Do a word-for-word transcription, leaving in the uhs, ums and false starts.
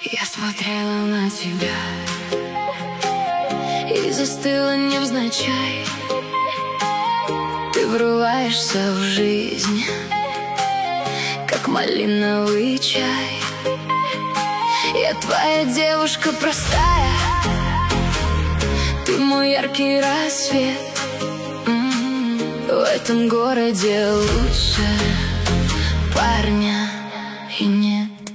Я смотрела на тебя и застыла невзначай. Ты врываешься в жизнь, как малиновый чай. Я твоя девушка простая, ты мой яркий рассвет. М-м-м. В этом городе лучше парня и нет.